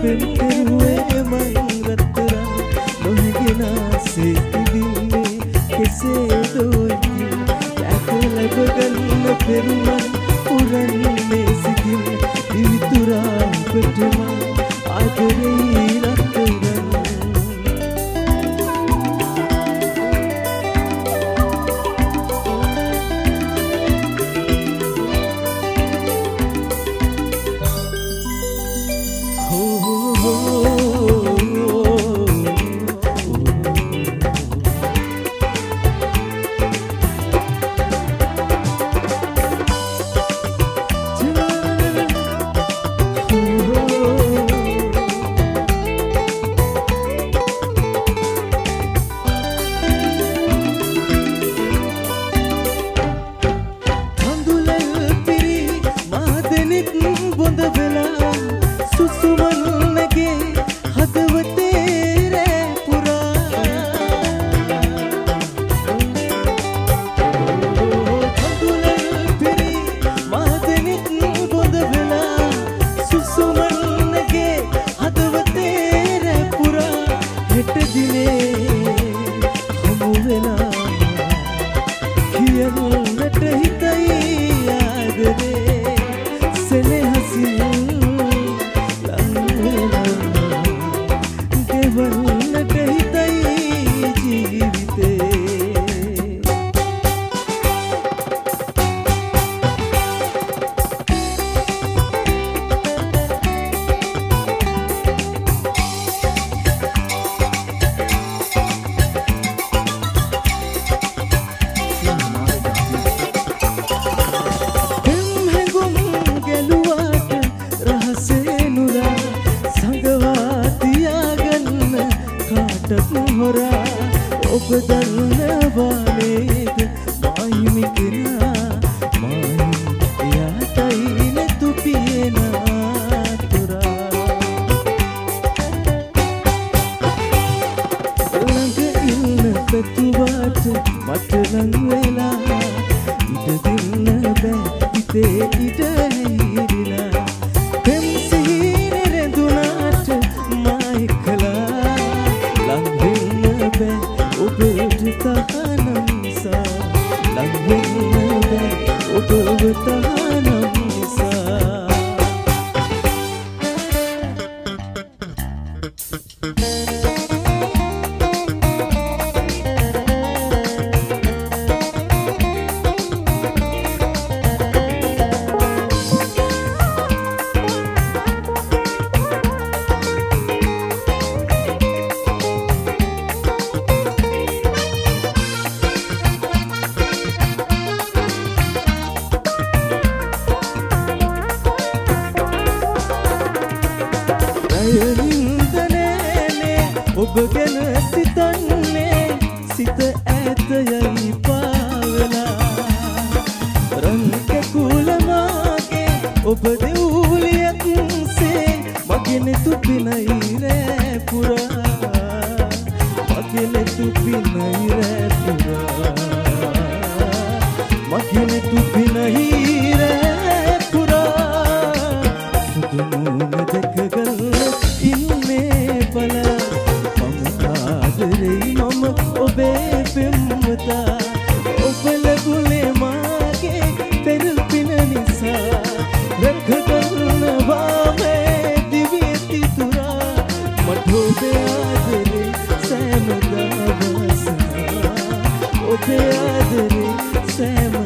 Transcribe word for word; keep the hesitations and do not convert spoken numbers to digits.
පෙම් කෙරුවේ මං රත්තරන් නොහැගෙනා සේතිදින්නේ කෙසේදෝයි යැක ලැබගන්න පෙරුමන් පුරන්නේ සිතින් දිවිතුරා ඔබටම ආදරේ රත්තරන් ඔබ දන්නවා නේද මායිමි කෙනා මායිම් එයාටයි නැතු පියනා තුරා ළඟ ඉන්න පැතුවාට මට නම් වෙලා ඉඩ දෙන්න බෑ හිතේ ඉඩ හිරිලා පෙම් සිහිනේ රැඳුනාට මා එක්කලා ලං වෙන්න බෑ ඔබට තහනම් නිසා ලං වෙන්න බෑ ඔබව තහනම් නිසා ඔබ ගැන සිතන්නේ සිත ඈත යයි පාවලා රන් කකුල මාගේ ඔබ දෙවුලියක්සේ මගෙන තුපිනයි රෑ පුරා මගෙන තුපිනයි රෑ පුරා මගෙන තුපිනයි රෑ පුරා සුදු මුණ දැකගන්න ඉන්නේ බලා මම ඔබේ පෙම්වතා ඔබ ලැබුණේ මාගේ පෙරපින නිසා රැකගන්නවා මේ දිවි තුරා මට ඔබේ ආදරේ සෑම දවසම ඔබේ ආදරේ සෑම